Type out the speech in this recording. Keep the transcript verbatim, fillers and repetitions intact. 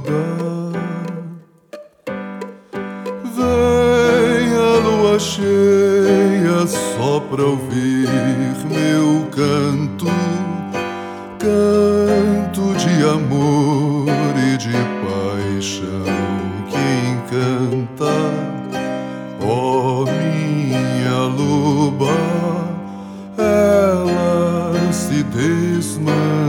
Vem a lua cheia só pra ouvir meu canto, canto de amor e de paixão que encanta. Oh, minha luba, ela se desmancha